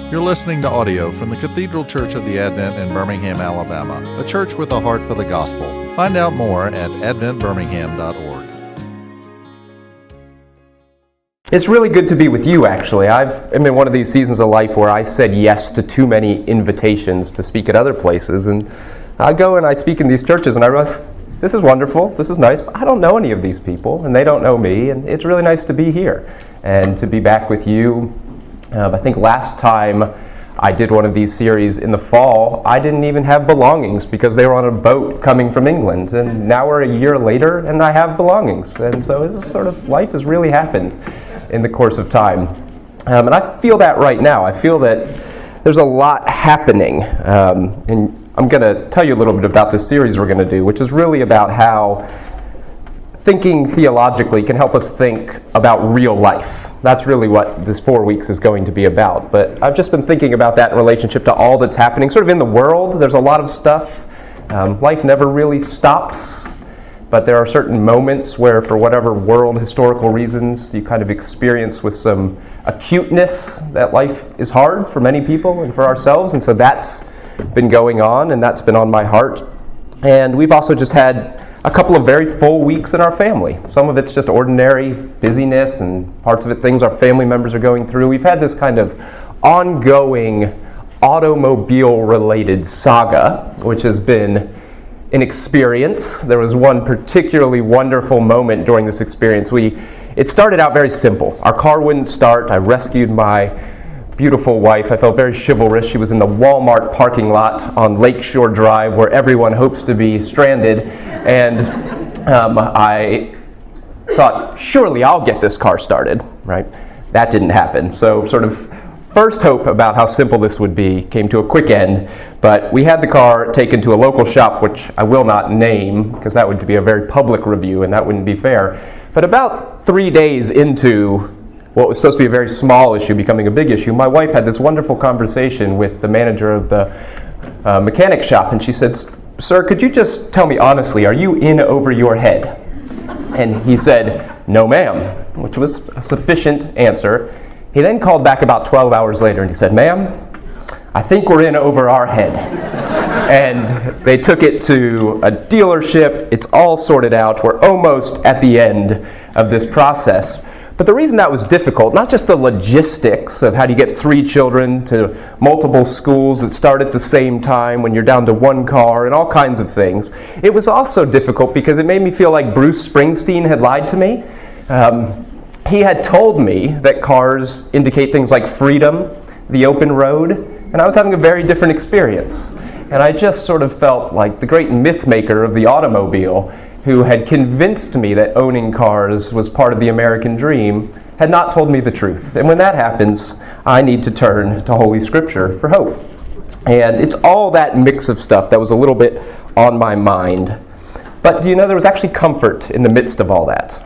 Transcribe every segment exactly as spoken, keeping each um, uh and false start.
You're listening to audio from the Cathedral Church of the Advent in Birmingham, Alabama, a church with a heart for the gospel. Find out more at advent birmingham dot org. It's really good to be with you, actually. I've, I'm in one of these seasons of life where I said yes to too many invitations to speak at other places, and I go and I speak in these churches, and I realize, this is wonderful, this is nice, but I don't know any of these people, and they don't know me, and it's really nice to be here and to be back with you. Um, I think last time I did one of these series in the fall, I didn't even have belongings because they were on a boat coming from England, and now we're a year later and I have belongings, and so it's sort of, life has really happened in the course of time. Um, and I feel that right now. I feel that there's a lot happening, um, and I'm going to tell you a little bit about this series we're going to do, which is really about how thinking theologically can help us think about real life. That's really what this four weeks is going to be about. But I've just been thinking about that in relationship to all that's happening sort of in the world. There's a lot of stuff. Um, life never really stops, but there are certain moments where, for whatever world historical reasons, you kind of experience with some acuteness that life is hard for many people and for ourselves. And so that's been going on, and that's been on my heart. And we've also just had a couple of very full weeks in our family. Some of it's just ordinary busyness, and parts of it things our family members are going through. We've had this kind of ongoing automobile-related saga, which has been an experience. There was one particularly wonderful moment during this experience. We, it started out very simple. Our car wouldn't start. I rescued my beautiful wife. I felt very chivalrous. She was in the Walmart parking lot on Lakeshore Drive, where everyone hopes to be stranded, and um, I thought, surely I'll get this car started, right? That didn't happen. So sort of first hope about how simple this would be came to a quick end, but we had the car taken to a local shop, which I will not name, because that would be a very public review, and that wouldn't be fair. But about three days into what was supposed to be a very small issue becoming a big issue, my wife had this wonderful conversation with the manager of the uh, mechanic shop, and she said, "Sir, could you just tell me honestly, are you in over your head?" And he said, "No, ma'am," which was a sufficient answer. He then called back about twelve hours later and he said, "Ma'am, I think we're in over our head." And they took it to a dealership. It's all sorted out. We're almost at the end of this process. But the reason that was difficult, not just the logistics of how do you get three children to multiple schools that start at the same time when you're down to one car and all kinds of things, it was also difficult because it made me feel like Bruce Springsteen had lied to me. Um, he had told me that cars indicate things like freedom, the open road, and I was having a very different experience. And I just sort of felt like the great myth maker of the automobile, who had convinced me that owning cars was part of the American dream, had not told me the truth. And when that happens, I need to turn to Holy Scripture for hope. And it's all that mix of stuff that was a little bit on my mind. But do you know, there was actually comfort in the midst of all that.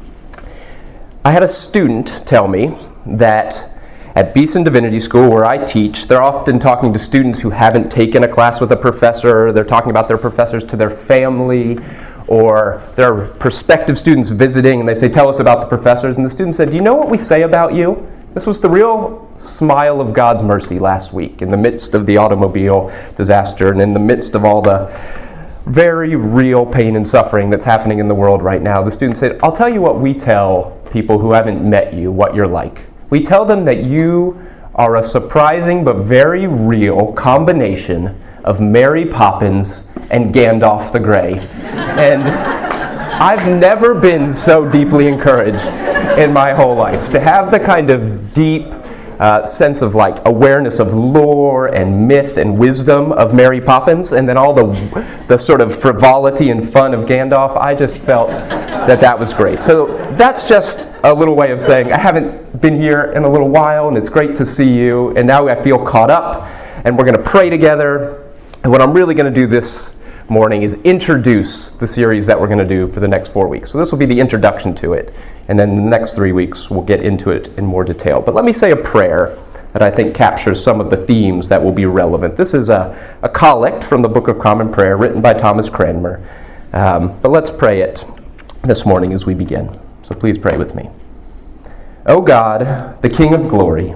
I had a student tell me that at Beeson Divinity School, where I teach, they're often talking to students who haven't taken a class with a professor. They're talking about their professors to their family, or there are prospective students visiting, and they say, "Tell us about the professors." And the student said, "Do you know what we say about you?" This was the real smile of God's mercy last week in the midst of the automobile disaster and in the midst of all the very real pain and suffering that's happening in the world right now. The student said, "I'll tell you what we tell people who haven't met you, what you're like. We tell them that you are a surprising but very real combination of Mary Poppins and Gandalf the Grey." And I've never been so deeply encouraged in my whole life to have the kind of deep uh, sense of like awareness of lore and myth and wisdom of Mary Poppins, and then all the the sort of frivolity and fun of Gandalf. I just felt that that was great. So that's just a little way of saying I haven't been here in a little while, and it's great to see you, and now I feel caught up, and we're going to pray together. And what I'm really going to do this morning is introduce the series that we're going to do for the next four weeks. So this will be the introduction to it, and then the next three weeks we'll get into it in more detail. But let me say a prayer that I think captures some of the themes that will be relevant. This is a, a collect from the Book of Common Prayer written by Thomas Cranmer. Um, but let's pray it this morning as we begin. So please pray with me. O God, the King of glory,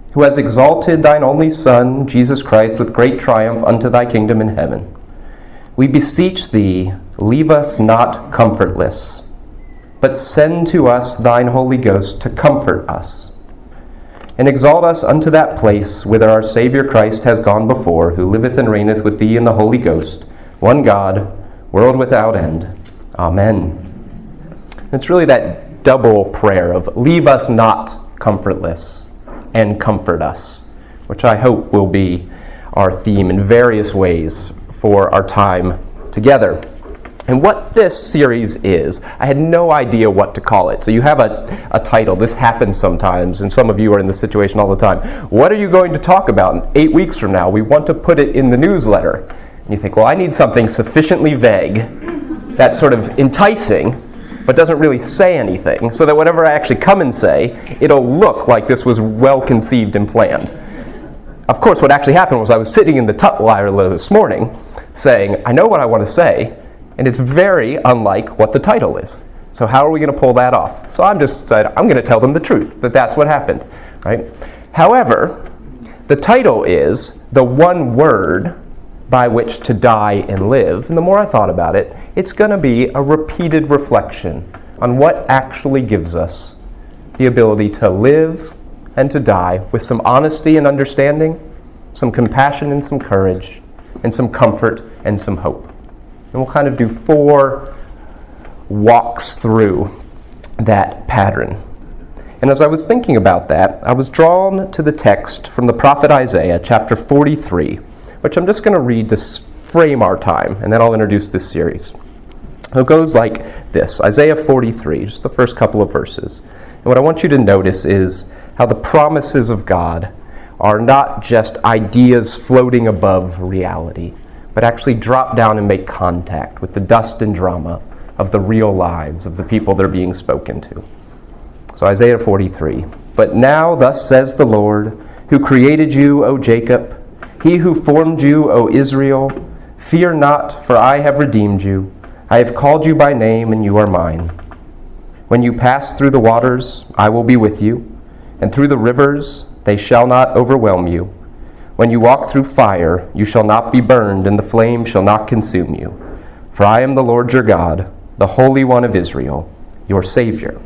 who has exalted thine only Son, Jesus Christ, with great triumph unto thy kingdom in heaven, we beseech thee, leave us not comfortless, but send to us thine Holy Ghost to comfort us, and exalt us unto that place whither our Saviour Christ has gone before, who liveth and reigneth with thee in the Holy Ghost, one God, world without end. Amen. It's really that double prayer of leave us not comfortless and comfort us, which I hope will be our theme in various ways for our time together. And what this series is, I had no idea what to call it. So you have a, a title. This happens sometimes, and some of you are in this situation all the time. What are you going to talk about eight weeks from now? We want to put it in the newsletter. And you think, well, I need something sufficiently vague, that's sort of enticing, but doesn't really say anything, so that whatever I actually come and say, it'll look like this was well conceived and planned. Of course, what actually happened was I was sitting in the Tutwiler this morning saying, I know what I want to say, and it's very unlike what the title is. So how are we going to pull that off? So I'm just said, I'm going to tell them the truth, that that's what happened, right? However, the title is the one word by which to die and live. And the more I thought about it, it's going to be a repeated reflection on what actually gives us the ability to live and to die with some honesty and understanding, some compassion and some courage, and some comfort and some hope. And we'll kind of do four walks through that pattern. And as I was thinking about that, I was drawn to the text from the prophet Isaiah, chapter forty-three, which I'm just going to read to frame our time, and then I'll introduce this series. It goes like this, Isaiah forty-three, just the first couple of verses. And what I want you to notice is how the promises of God are not just ideas floating above reality, but actually drop down and make contact with the dust and drama of the real lives of the people they're being spoken to. So Isaiah forty-three, but now thus says the Lord, who created you, O Jacob, he who formed you, O Israel, fear not, for I have redeemed you. I have called you by name, and you are mine. When you pass through the waters, I will be with you, and through the rivers, they shall not overwhelm you. When you walk through fire, you shall not be burned, and the flame shall not consume you. For I am the Lord your God, the Holy One of Israel, your Savior.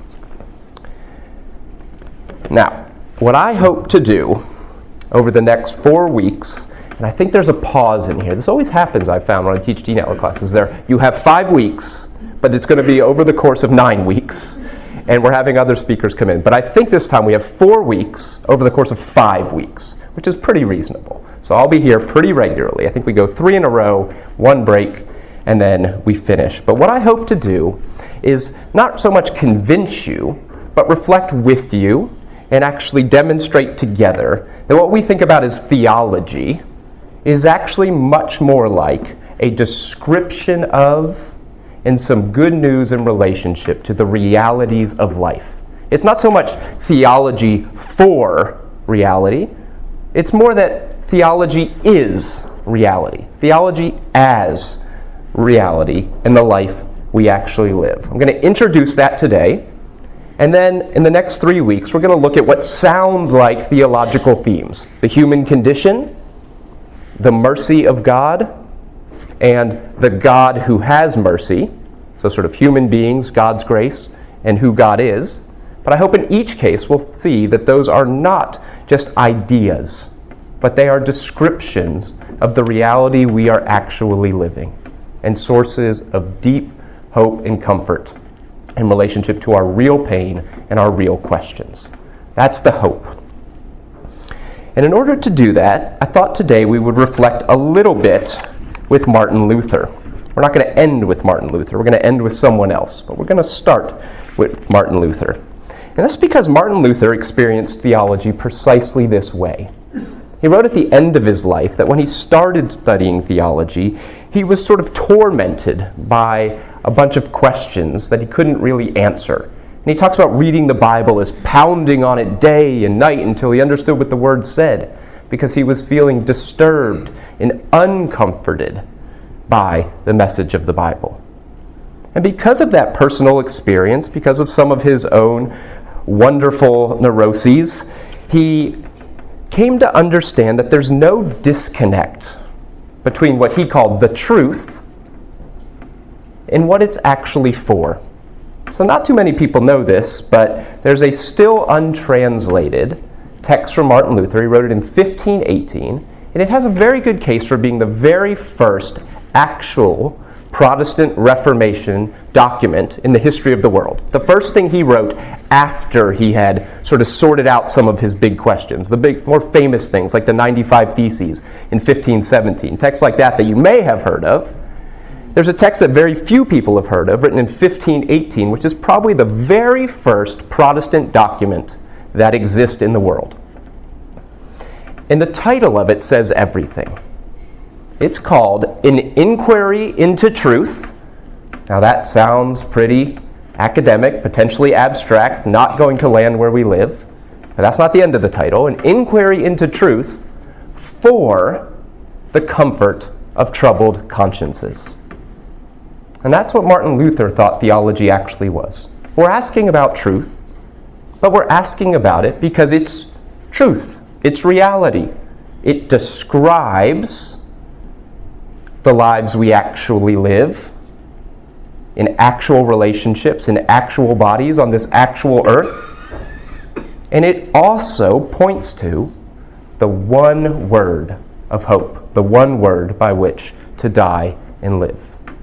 Now, what I hope to do over the next four weeks, and I think there's a pause in here. This always happens, I've found, when I teach D-Network classes. There, you have five weeks, but it's going to be over the course of nine weeks, and we're having other speakers come in. But I think this time we have four weeks over the course of five weeks, which is pretty reasonable. So I'll be here pretty regularly. I think we go three in a row, one break, and then we finish. But what I hope to do is not so much convince you, but reflect with you and actually demonstrate together that what we think about as theology is actually much more like a description of and some good news in relationship to the realities of life. It's not so much theology for reality. It's more that theology is reality. Theology as reality in the life we actually live. I'm going to introduce that today. And then in the next three weeks, we're going to look at what sounds like theological themes. The human condition, the mercy of God, and the God who has mercy. So sort of human beings, God's grace, and who God is. But I hope in each case we'll see that those are not just ideas, but they are descriptions of the reality we are actually living, and sources of deep hope and comfort in relationship to our real pain and our real questions. That's the hope. And in order to do that, I thought today we would reflect a little bit with Martin Luther. We're not going to end with Martin Luther. We're going to end with someone else, but we're going to start with Martin Luther. And that's because Martin Luther experienced theology precisely this way. He wrote at the end of his life that when he started studying theology, he was sort of tormented by a bunch of questions that he couldn't really answer. And he talks about reading the Bible as pounding on it day and night until he understood what the word said, because he was feeling disturbed and uncomforted by the message of the Bible. And because of that personal experience, because of some of his own wonderful neuroses, he came to understand that there's no disconnect between what he called the truth and what it's actually for. So not too many people know this, but there's a still untranslated text from Martin Luther. He wrote it in fifteen eighteen, and it has a very good case for being the very first actual Protestant Reformation document in the history of the world. The first thing he wrote after he had sort of sorted out some of his big questions, the big, more famous things like the ninety-five Theses in fifteen seventeen, texts like that that you may have heard of. There's a text that very few people have heard of, written in fifteen eighteen, which is probably the very first Protestant document that exists in the world. And the title of it says everything. It's called An Inquiry into Truth. Now that sounds pretty academic, potentially abstract, not going to land where we live. But that's not the end of the title. An Inquiry into Truth for the Comfort of Troubled Consciences. And that's what Martin Luther thought theology actually was. We're asking about truth, but we're asking about it because it's truth. It's reality. It describes the lives we actually live in actual relationships, in actual bodies on this actual earth. And it also points to the one word of hope, the one word by which to die and live.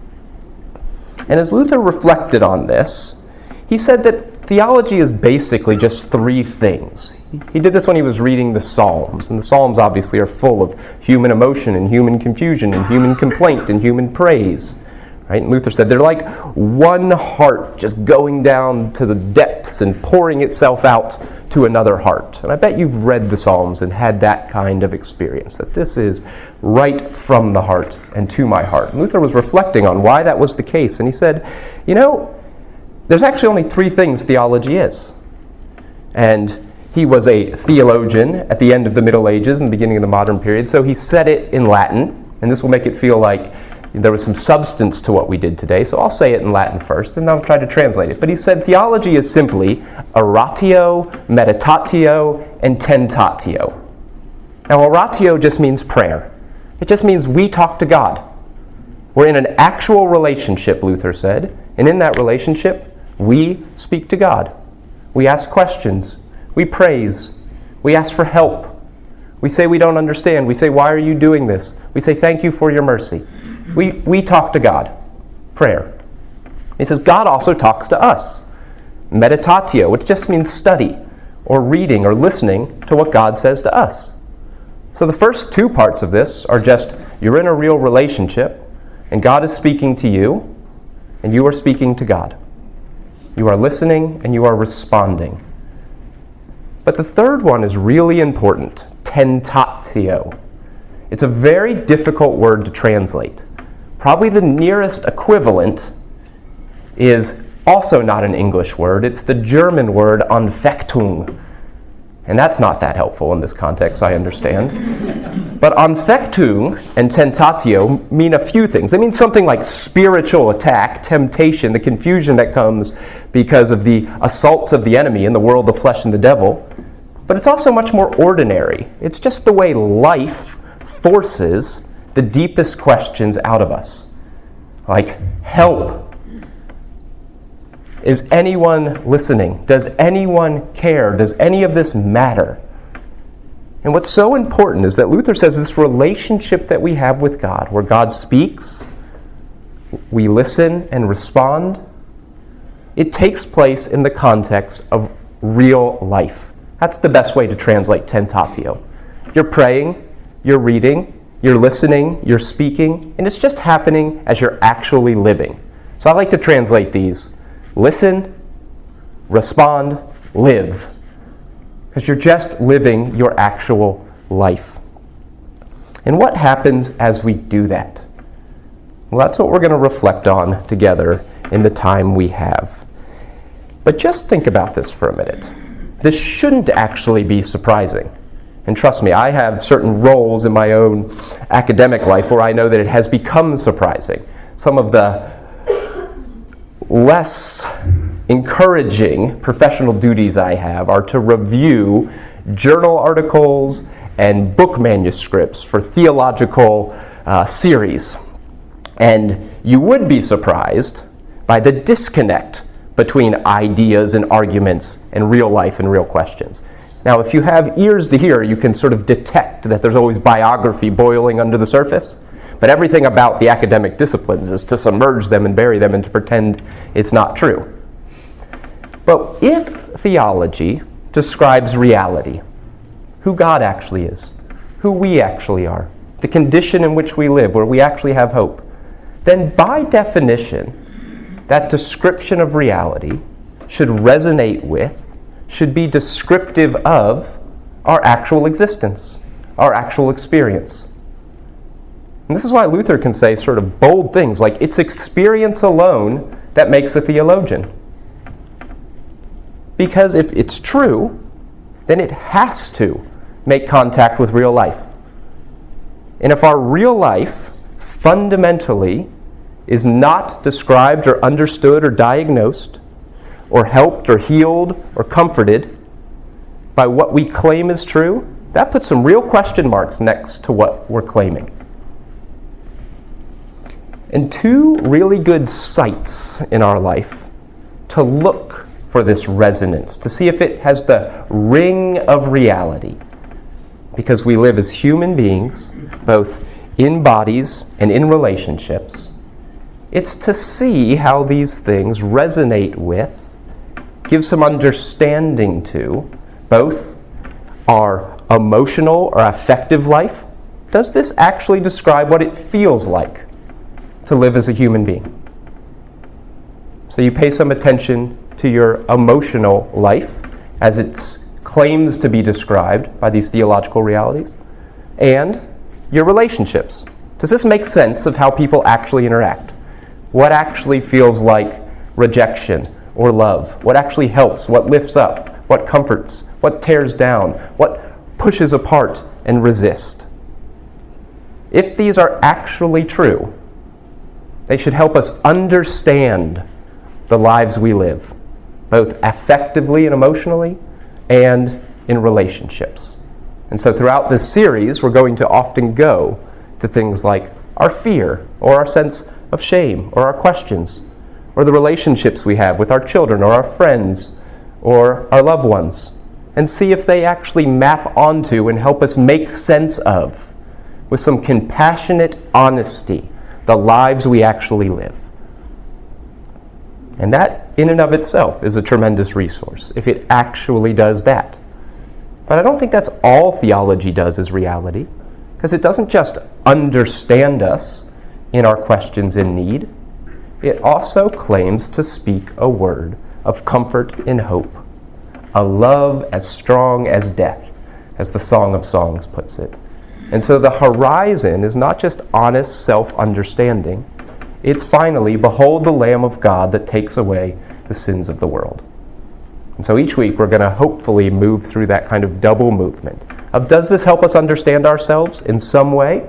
And as Luther reflected on this, he said that theology is basically just three things. He did this when he was reading the Psalms, and the Psalms obviously are full of human emotion and human confusion and human complaint and human praise. Right? And Luther said they're like one heart just going down to the depths and pouring itself out to another heart. And I bet you've read the Psalms and had that kind of experience, that this is right from the heart and to my heart. And Luther was reflecting on why that was the case, and he said, you know, there's actually only three things theology is. And he was a theologian at the end of the Middle Ages and the beginning of the modern period, so he said it in Latin, and this will make it feel like there was some substance to what we did today, so I'll say it in Latin first, and I'll try to translate it. But he said theology is simply oratio, meditatio, and tentatio. Now, oratio just means prayer. It just means we talk to God. We're in an actual relationship, Luther said, and in that relationship, we speak to God. We ask questions. We praise. We ask for help. We say we don't understand. We say, why are you doing this? We say, thank you for your mercy. We we talk to God. Prayer. He says God also talks to us. Meditatio, which just means study, or reading, or listening to what God says to us. So the first two parts of this are just, you're in a real relationship, and God is speaking to you, and you are speaking to God. You are listening, and you are responding. But the third one is really important, tentatio. It's a very difficult word to translate. Probably the nearest equivalent is also not an English word. It's the German word Anfechtung. And that's not that helpful in this context, I understand. But Anfechtung and tentatio mean a few things. They mean something like spiritual attack, temptation, the confusion that comes because of the assaults of the enemy in the world of flesh and the devil. But it's also much more ordinary. It's just the way life forces the deepest questions out of us. Like, help. Is anyone listening? Does anyone care? Does any of this matter? And what's so important is that Luther says this relationship that we have with God, where God speaks, we listen and respond, it takes place in the context of real life. That's the best way to translate tentatio. You're praying, you're reading, you're listening, you're speaking, and it's just happening as you're actually living. So I like to translate these. Listen, respond, live. Because you're just living your actual life. And what happens as we do that? Well, that's what we're going to reflect on together in the time we have. But just think about this for a minute. This shouldn't actually be surprising. And trust me, I have certain roles in my own academic life where I know that it has become surprising. Some of the less encouraging professional duties I have are to review journal articles and book manuscripts for theological uh, series. And you would be surprised by the disconnect between ideas and arguments and real life and real questions. Now, if you have ears to hear, you can sort of detect that there's always biography boiling under the surface. But everything about the academic disciplines is to submerge them and bury them and to pretend it's not true. But if theology describes reality, who God actually is, who we actually are, the condition in which we live, where we actually have hope, then by definition, that description of reality should resonate with, should be descriptive of our actual existence, our actual experience. And this is why Luther can say sort of bold things like, it's experience alone that makes a theologian. Because if it's true, then it has to make contact with real life. And if our real life fundamentally is not described or understood or diagnosed or helped or healed or comforted by what we claim is true, that puts some real question marks next to what we're claiming. And two really good sites in our life to look for this resonance, to see if it has the ring of reality. Because we live as human beings, both in bodies and in relationships, it's to see how these things resonate with, give some understanding to, both our emotional or affective life. Does this actually describe what it feels like to live as a human being? So you pay some attention to your emotional life as it claims to be described by these theological realities, and your relationships. Does this make sense of how people actually interact? What actually feels like rejection or love? What actually helps? What lifts up? What comforts? What tears down? What pushes apart and resists? If these are actually true, they should help us understand the lives we live, both affectively and emotionally, and in relationships. And so throughout this series, we're going to often go to things like our fear, or our sense of shame, or our questions, or the relationships we have with our children, or our friends, or our loved ones, and see if they actually map onto and help us make sense of, with some compassionate honesty, the lives we actually live. And that, in and of itself, is a tremendous resource, if it actually does that. But I don't think that's all theology does is reality, because it doesn't just understand us in our questions in need. It also claims to speak a word of comfort and hope, a love as strong as death, as the Song of Songs puts it. And so the horizon is not just honest self-understanding. It's finally, behold the Lamb of God that takes away the sins of the world. And so each week we're going to hopefully move through that kind of double movement of, does this help us understand ourselves in some way?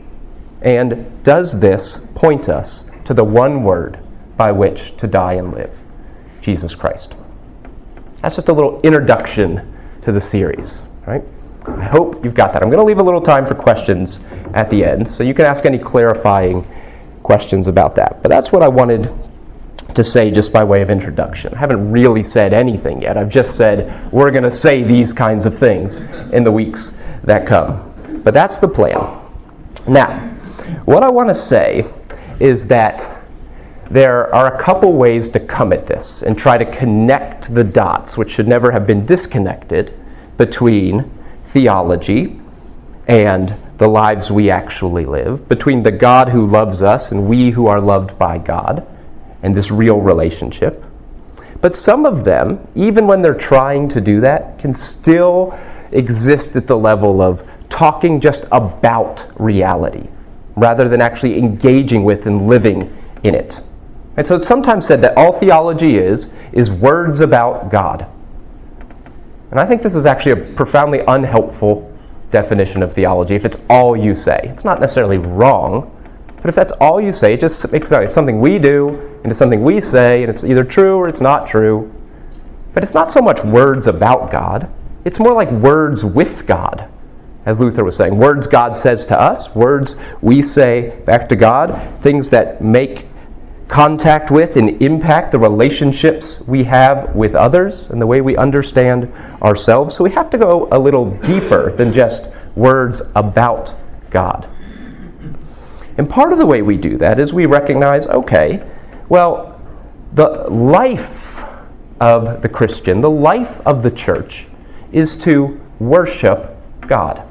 And does this point us to the one word by which to die and live? Jesus Christ. That's just a little introduction to the series, right? I hope you've got that. I'm going to leave a little time for questions at the end, so you can ask any clarifying questions about that. But that's what I wanted to say just by way of introduction. I haven't really said anything yet. I've just said we're going to say these kinds of things in the weeks that come. But that's the plan. Now, what I want to say is that there are a couple ways to come at this and try to connect the dots, which should never have been disconnected, between theology and the lives we actually live, between the God who loves us and we who are loved by God, and this real relationship. But some of them, even when they're trying to do that, can still exist at the level of talking just about reality, rather than actually engaging with and living in it. And so it's sometimes said that all theology is, is words about God. And I think this is actually a profoundly unhelpful definition of theology if it's all you say. It's not necessarily wrong, but if that's all you say, it just makes it something we do into something we say, and it's either true or it's not true. But it's not so much words about God. It's more like words with God. as Luther was saying. Words God says to us, words we say back to God, things that make contact with and impact the relationships we have with others and the way we understand ourselves. So we have to go a little deeper than just words about God. And part of the way we do that is we recognize, okay, well, the life of the Christian, the life of the church, is to worship God.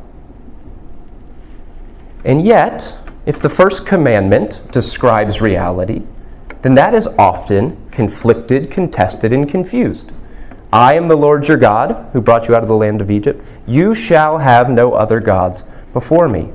And yet, if the first commandment describes reality, then that is often conflicted, contested, and confused. I am the Lord your God, who brought you out of the land of Egypt. You shall have no other gods before me.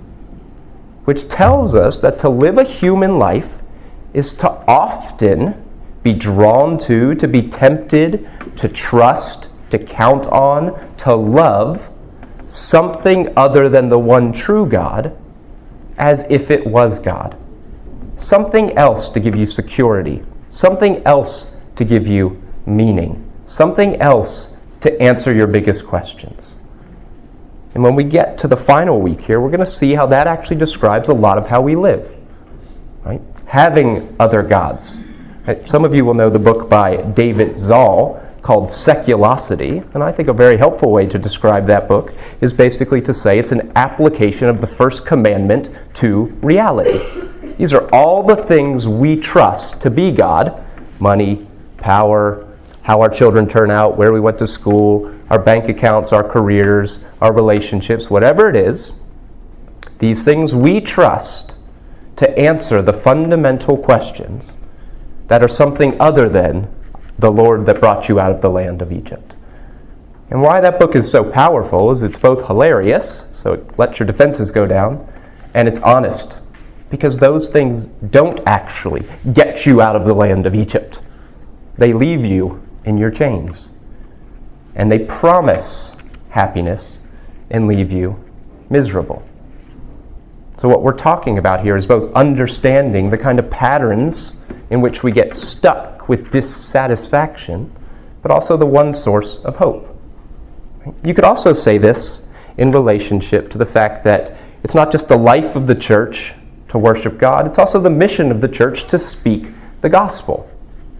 Which tells us that to live a human life is to often be drawn to, to be tempted, to trust, to count on, to love something other than the one true God, as if it was God. Something else to give you security, something else to give you meaning, something else to answer your biggest questions. And when we get to the final week here, we're going to see how that actually describes a lot of how we live. Right? Having other gods. Right? Some of you will know the book by David Zoll called Seculosity, and I think a very helpful way to describe that book is basically to say it's an application of the first commandment to reality. These are all the things we trust to be God: money, power, how our children turn out, where we went to school, our bank accounts, our careers, our relationships, whatever it is. These things we trust to answer the fundamental questions that are something other than the Lord that brought you out of the land of Egypt. And why that book is so powerful is it's both hilarious, so it lets your defenses go down, and it's honest, because those things don't actually get you out of the land of Egypt. They leave you in your chains. And they promise happiness and leave you miserable. So what we're talking about here is both understanding the kind of patterns in which we get stuck with dissatisfaction, but also the one source of hope. You could also say this in relationship to the fact that it's not just the life of the church to worship God, it's also the mission of the church to speak the gospel.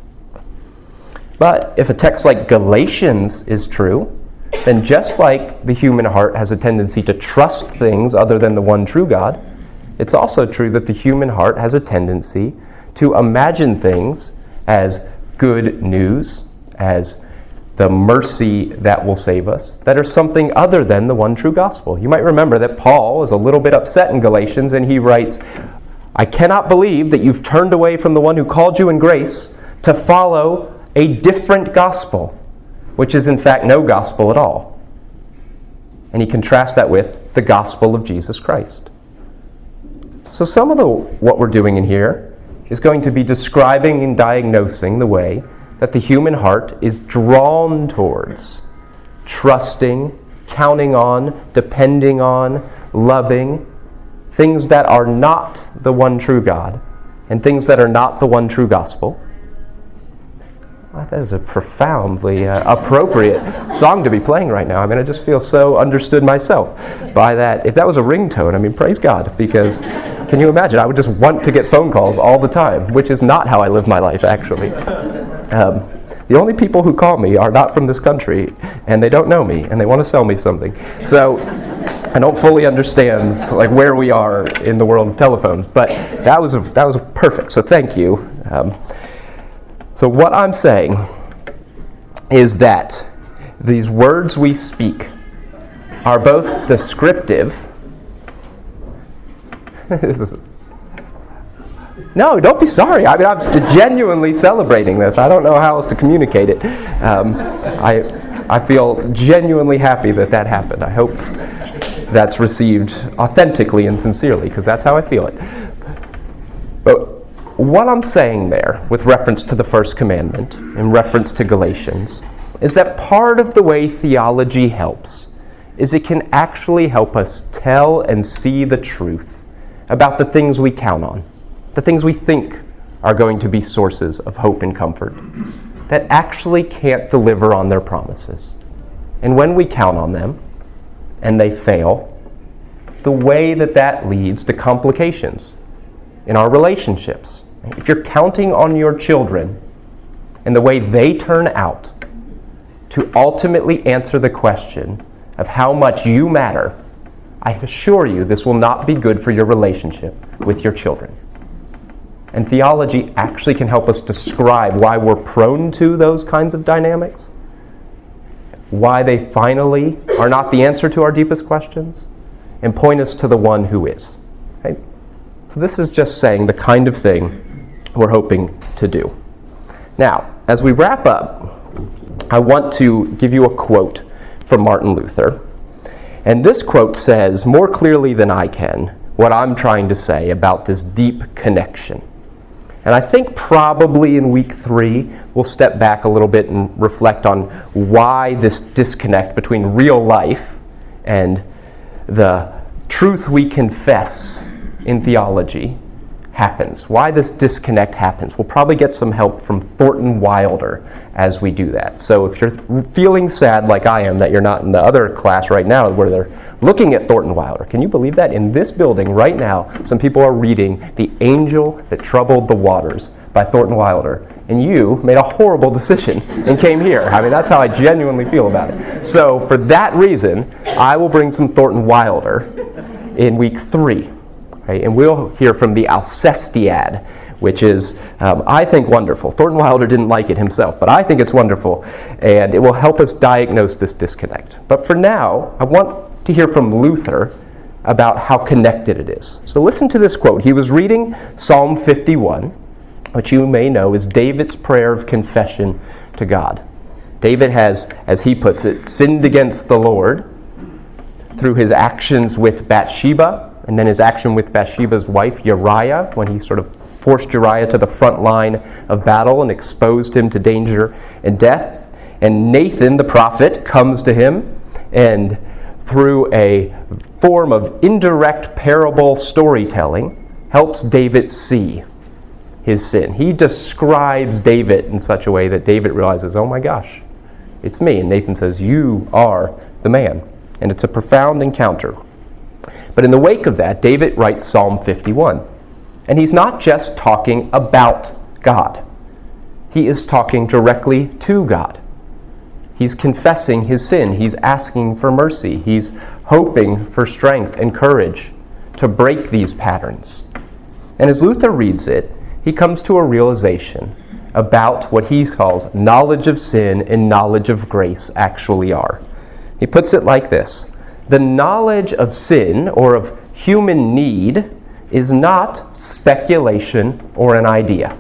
But if a text like Galatians is true, then just like the human heart has a tendency to trust things other than the one true God, it's also true that the human heart has a tendency to imagine things as good news, as the mercy that will save us, that are something other than the one true gospel. You might remember that Paul is a little bit upset in Galatians, and he writes, I cannot believe that you've turned away from the one who called you in grace to follow a different gospel, which is in fact no gospel at all. And he contrasts that with the gospel of Jesus Christ. So some of the what we're doing in here is going to be describing and diagnosing the way that the human heart is drawn towards trusting, counting on, depending on, loving things that are not the one true God and things that are not the one true gospel. That is a profoundly uh, appropriate song to be playing right now. I mean, I just feel so understood myself by that. If that was a ringtone, I mean, praise God, because can you imagine? I would just want to get phone calls all the time, which is not how I live my life, actually. Um, the only people who call me are not from this country, and they don't know me, and they want to sell me something. So I don't fully understand like where we are in the world of telephones, but that was a, that was perfect. So thank you. Um, So what I'm saying is that these words we speak are both descriptive. This is, no, don't be sorry. I mean, I'm genuinely celebrating this. I don't know how else to communicate it. Um, I, I feel genuinely happy that that happened. I hope that's received authentically and sincerely, because that's how I feel it. But what I'm saying there, with reference to the first commandment, in reference to Galatians, is that part of the way theology helps is it can actually help us tell and see the truth about the things we count on, the things we think are going to be sources of hope and comfort, that actually can't deliver on their promises. And when we count on them, and they fail, the way that that leads to complications in our relationships. If you're counting on your children and the way they turn out to ultimately answer the question of how much you matter, I assure you this will not be good for your relationship with your children. And theology actually can help us describe why we're prone to those kinds of dynamics, why they finally are not the answer to our deepest questions, and point us to the one who is. Okay? So this is just saying the kind of thing we're hoping to do. Now, as we wrap up, I want to give you a quote from Martin Luther. And this quote says more clearly than I can what I'm trying to say about this deep connection. And I think probably in week three, we'll step back a little bit and reflect on why this disconnect between real life and the truth we confess in theology happens. Why this disconnect happens. We'll probably get some help from Thornton Wilder as we do that. So if you're feeling sad like I am that you're not in the other class right now where they're looking at Thornton Wilder, can you believe that? In this building right now, some people are reading The Angel That Troubled the Waters by Thornton Wilder. And you made a horrible decision and came here. I mean, that's how I genuinely feel about it. So for that reason, I will bring some Thornton Wilder in week three. Right? And we'll hear from the Alcestiad, which is, um, I think, wonderful. Thornton Wilder didn't like it himself, but I think it's wonderful, and it will help us diagnose this disconnect. But for now, I want to hear from Luther about how connected it is. So listen to this quote. He was reading Psalm fifty-one, which you may know is David's prayer of confession to God. David has, as he puts it, sinned against the Lord through his actions with Bathsheba, and then his action with Bathsheba's wife, Uriah, when he sort of forced Uriah to the front line of battle and exposed him to danger and death. And Nathan, the prophet, comes to him and through a form of indirect parable storytelling helps David see his sin. He describes David in such a way that David realizes, oh my gosh, it's me. And Nathan says, you are the man. And it's a profound encounter. But in the wake of that, David writes Psalm fifty-one. And he's not just talking about God. He is talking directly to God. He's confessing his sin. He's asking for mercy. He's hoping for strength and courage to break these patterns. And as Luther reads it, he comes to a realization about what he calls knowledge of sin and knowledge of grace actually are. He puts it like this. The knowledge of sin, or of human need, is not speculation or an idea.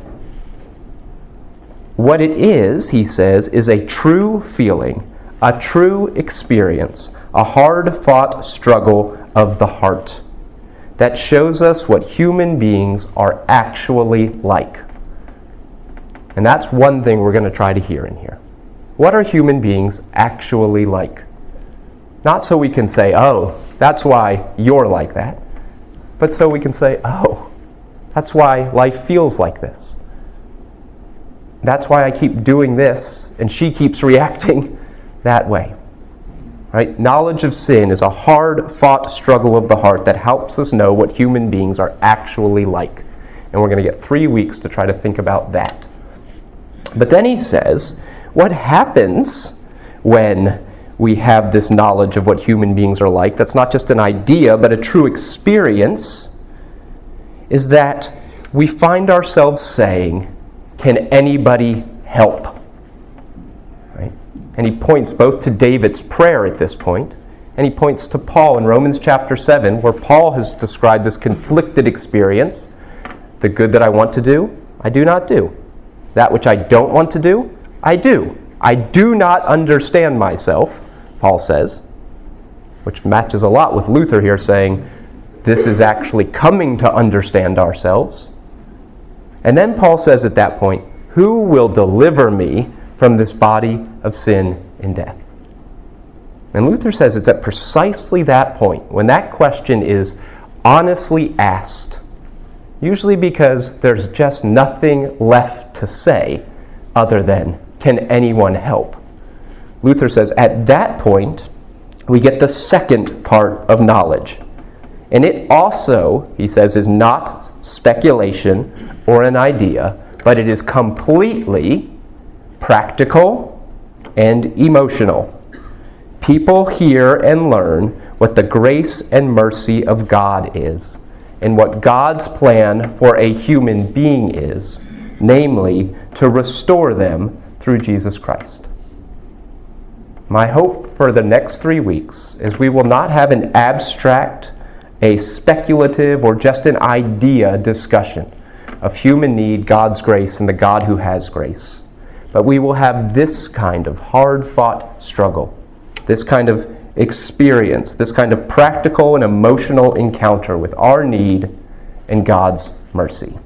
What it is, he says, is a true feeling, a true experience, a hard-fought struggle of the heart that shows us what human beings are actually like. And that's one thing we're going to try to hear in here. What are human beings actually like? Not so we can say, oh, that's why you're like that, but so we can say, oh, that's why life feels like this. That's why I keep doing this, and she keeps reacting that way. Right? Knowledge of sin is a hard-fought struggle of the heart that helps us know what human beings are actually like. And we're going to get three weeks to try to think about that. But then he says, what happens when we have this knowledge of what human beings are like, that's not just an idea, but a true experience, is that we find ourselves saying, can anybody help? Right? And he points both to David's prayer at this point, and he points to Paul in Romans chapter seven, where Paul has described this conflicted experience. The good that I want to do, I do not do. That which I don't want to do, I do. I do not understand myself, Paul says, which matches a lot with Luther here saying, this is actually coming to understand ourselves. And then Paul says at that point, who will deliver me from this body of sin and death? And Luther says it's at precisely that point, when that question is honestly asked, usually because there's just nothing left to say other than, can anyone help? Luther says, at that point, we get the second part of knowledge. And it also, he says, is not speculation or an idea, but it is completely practical and emotional. People hear and learn what the grace and mercy of God is, and what God's plan for a human being is, namely, to restore them through Jesus Christ. My hope for the next three weeks is we will not have an abstract, a speculative, or just an idea discussion of human need, God's grace, and the God who has grace. But we will have this kind of hard-fought struggle, this kind of experience, this kind of practical and emotional encounter with our need and God's mercy.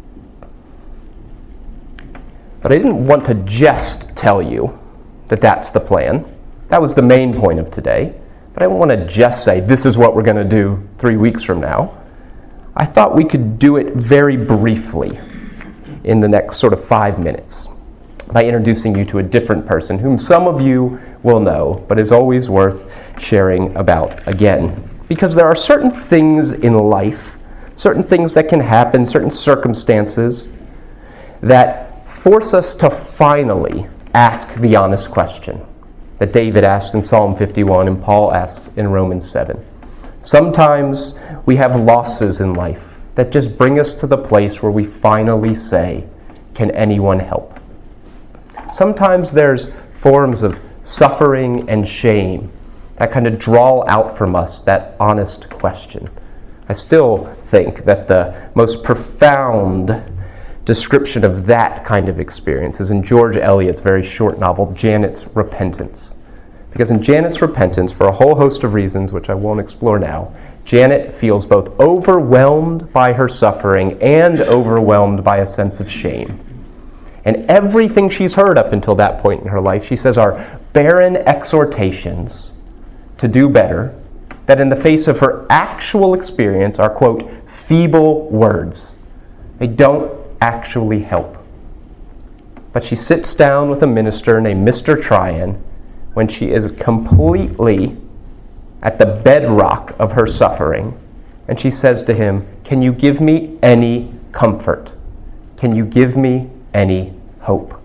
But I didn't want to just tell you that that's the plan. That was the main point of today. But I don't want to just say, this is what we're going to do three weeks from now. I thought we could do it very briefly in the next sort of five minutes by introducing you to a different person whom some of you will know, but is always worth sharing about again. Because there are certain things in life, certain things that can happen, certain circumstances that force us to finally ask the honest question that David asked in Psalm fifty-one and Paul asked in Romans seven. Sometimes we have losses in life that just bring us to the place where we finally say, can anyone help? Sometimes there's forms of suffering and shame that kind of draw out from us that honest question. I still think that the most profound description of that kind of experience is in George Eliot's very short novel, Janet's Repentance. Because in Janet's Repentance, for a whole host of reasons, which I won't explore now, Janet feels both overwhelmed by her suffering and overwhelmed by a sense of shame. And everything she's heard up until that point in her life, she says, are barren exhortations to do better, that in the face of her actual experience are, quote, feeble words. They don't actually help. But she sits down with a minister named Mister Tryon when she is completely at the bedrock of her suffering, and she says to him, can you give me any comfort? Can you give me any hope?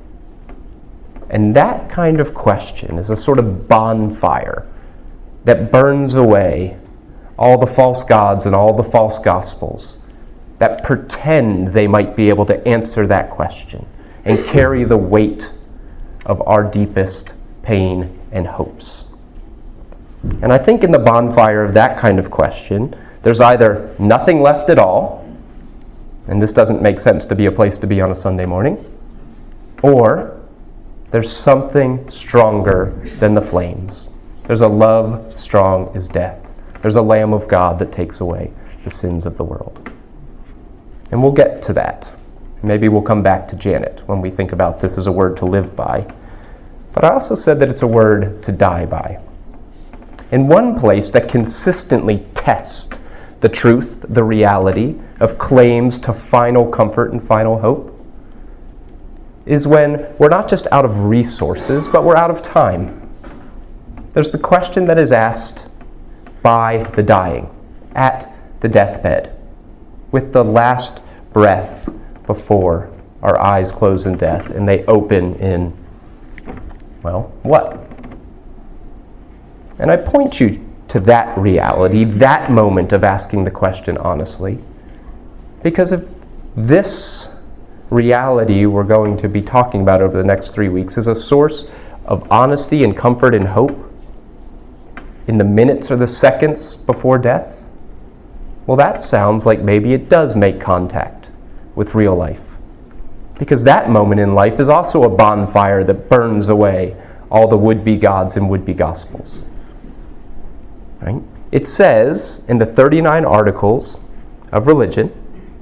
And that kind of question is a sort of bonfire that burns away all the false gods and all the false gospels that pretend they might be able to answer that question and carry the weight of our deepest pain and hopes. And I think in the bonfire of that kind of question, there's either nothing left at all, and this doesn't make sense to be a place to be on a Sunday morning, or there's something stronger than the flames. There's a love strong as death. There's a Lamb of God that takes away the sins of the world. And we'll get to that. Maybe we'll come back to Janet when we think about this as a word to live by. But I also said that it's a word to die by. In one place that consistently tests the truth, the reality of claims to final comfort and final hope is when we're not just out of resources, but we're out of time. There's the question that is asked by the dying at the deathbed, with the last breath before our eyes close in death and they open in, well, what? And I point you to that reality, that moment of asking the question honestly, because if this reality we're going to be talking about over the next three weeks is a source of honesty and comfort and hope in the minutes or the seconds before death, well, that sounds like maybe it does make contact with real life. Because that moment in life is also a bonfire that burns away all the would-be gods and would-be gospels. Right? It says in the thirty-nine articles of religion,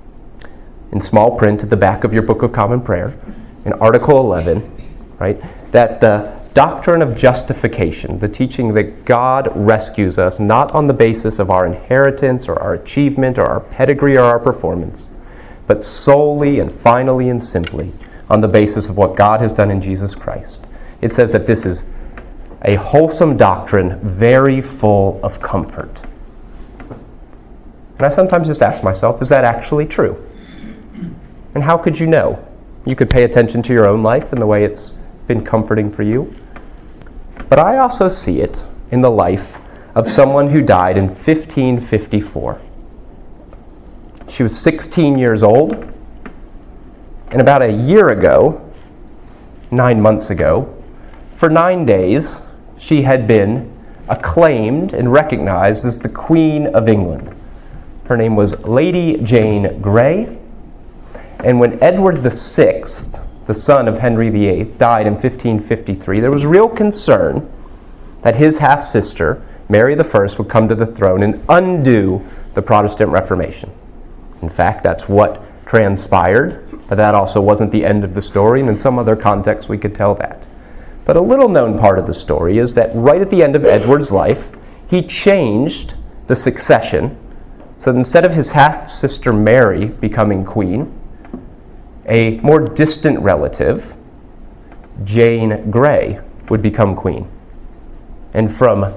in small print at the back of your Book of Common Prayer, in Article eleven, right, that the doctrine of justification, the teaching that God rescues us not on the basis of our inheritance or our achievement or our pedigree or our performance, but solely and finally and simply on the basis of what God has done in Jesus Christ. It says that this is a wholesome doctrine very full of comfort. And I sometimes just ask myself, is that actually true? And how could you know? You could pay attention to your own life and the way it's been comforting for you. But I also see it in the life of someone who died in fifteen fifty-four. She was sixteen years old, and about a year ago, nine months ago, for nine days, she had been acclaimed and recognized as the Queen of England. Her name was Lady Jane Grey, and when Edward the Sixth, the son of Henry the Eighth, died in fifteen fifty-three, there was real concern that his half-sister, Mary the First, would come to the throne and undo the Protestant Reformation. In fact, that's what transpired, but that also wasn't the end of the story, and in some other context we could tell that. But a little-known part of the story is that right at the end of Edward's life, he changed the succession, so that instead of his half-sister Mary becoming queen, a more distant relative, Jane Grey, would become queen. And from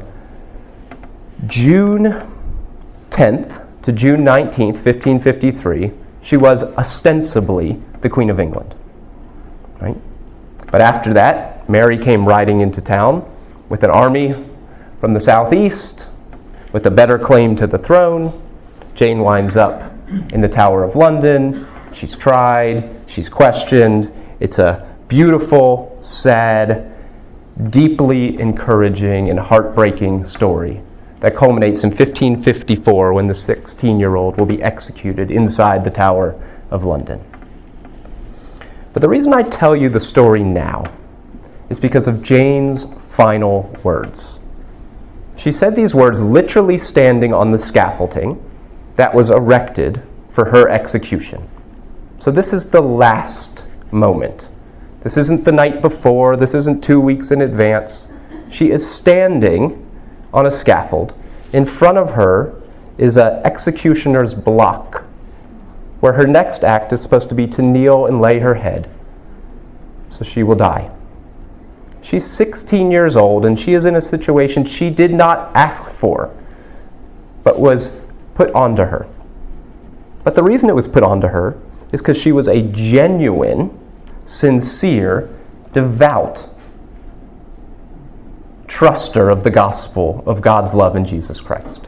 June tenth to June nineteenth, fifteen fifty-three, she was ostensibly the Queen of England. Right? But after that, Mary came riding into town with an army from the southeast, with a better claim to the throne. Jane winds up in the Tower of London. She's tried, she's questioned. It's a beautiful, sad, deeply encouraging and heartbreaking story that culminates in fifteen fifty-four when the sixteen-year-old will be executed inside the Tower of London. But the reason I tell you the story now is because of Jane's final words. She said these words literally standing on the scaffolding that was erected for her execution. So this is the last moment. This isn't the night before. This isn't two weeks in advance. She is standing on a scaffold. In front of her is an executioner's block, where her next act is supposed to be to kneel and lay her head. So she will die. She's sixteen years old, and she is in a situation she did not ask for, but was put onto her. But the reason it was put onto her is because she was a genuine, sincere, devout truster of the gospel of God's love in Jesus Christ.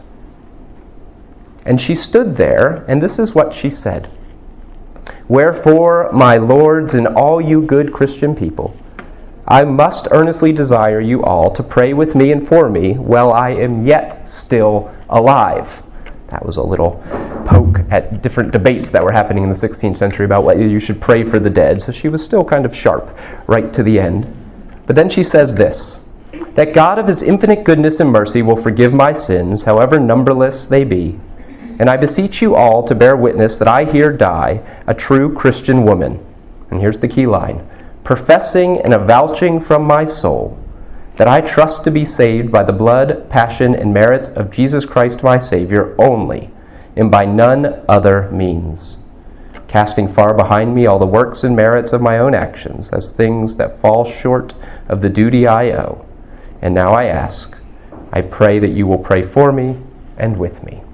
And she stood there, and this is what she said. "Wherefore, my lords and all you good Christian people, I must earnestly desire you all to pray with me and for me while I am yet still alive." That was a little poke at different debates that were happening in the sixteenth century about whether you should pray for the dead. So she was still kind of sharp right to the end. But then she says this, "That God of his infinite goodness and mercy will forgive my sins, however numberless they be. And I beseech you all to bear witness that I here die a true Christian woman." And here's the key line, "professing and avouching from my soul that I trust to be saved by the blood, passion, and merits of Jesus Christ my Savior only, and by none other means, casting far behind me all the works and merits of my own actions as things that fall short of the duty I owe. And now I ask, I pray that you will pray for me and with me."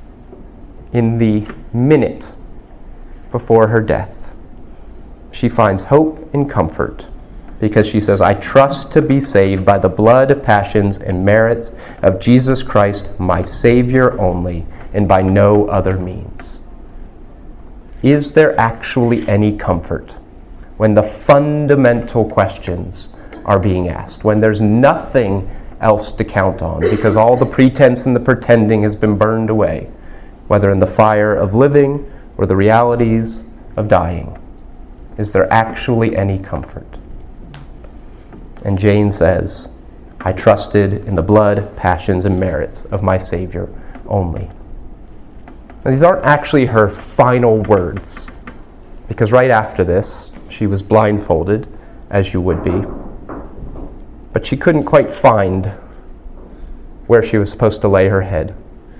In the minute before her death, she finds hope and comfort because she says, "I trust to be saved by the blood, passions, and merits of Jesus Christ, my Savior only, and by no other means." Is there actually any comfort when the fundamental questions are being asked, when there's nothing else to count on because all the pretense and the pretending has been burned away, whether in the fire of living or the realities of dying? Is there actually any comfort? And Jane says, "I trusted in the blood, passions, and merits of my Savior only." Now, these aren't actually her final words, because right after this, she was blindfolded, as you would be. But she couldn't quite find where she was supposed to lay her head.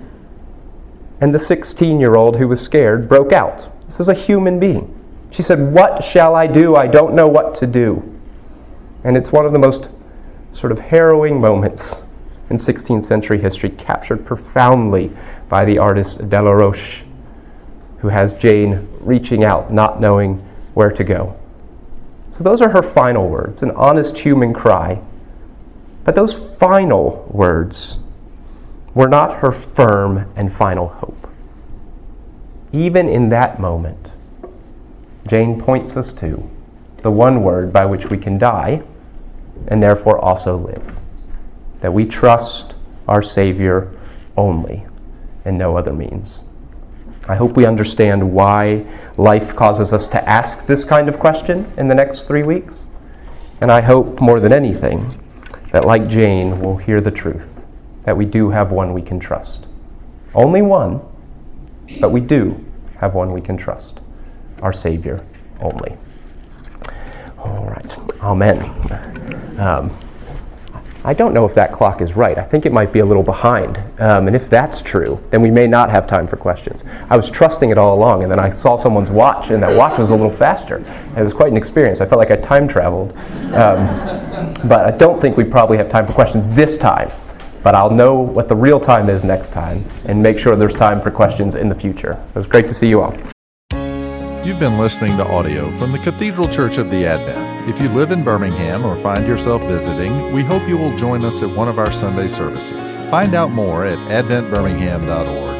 And the sixteen-year-old who was scared broke out. This is a human being. She said, "What shall I do? I don't know what to do." And it's one of the most sort of harrowing moments in sixteenth century history, captured profoundly by the artist Delaroche, who has Jane reaching out, not knowing where to go. So those are her final words, an honest human cry. But those final words were not her firm and final hope. Even in that moment, Jane points us to the one word by which we can die and therefore also live. That we trust our Savior only and no other means. I hope we understand why life causes us to ask this kind of question in the next three weeks. And I hope more than anything that, like Jane, we'll hear the truth, that we do have one we can trust. Only one, but we do have one we can trust, our Savior only. All right, amen. Um, I don't know if that clock is right. I think it might be a little behind. Um, and if that's true, then we may not have time for questions. I was trusting it all along, and then I saw someone's watch, and that watch was a little faster. It was quite an experience. I felt like I time traveled. Um, but I don't think we probably have time for questions this time. But I'll know what the real time is next time, and make sure there's time for questions in the future. It was great to see you all. You've been listening to audio from the Cathedral Church of the Advent. If you live in Birmingham or find yourself visiting, we hope you will join us at one of our Sunday services. Find out more at advent birmingham dot org.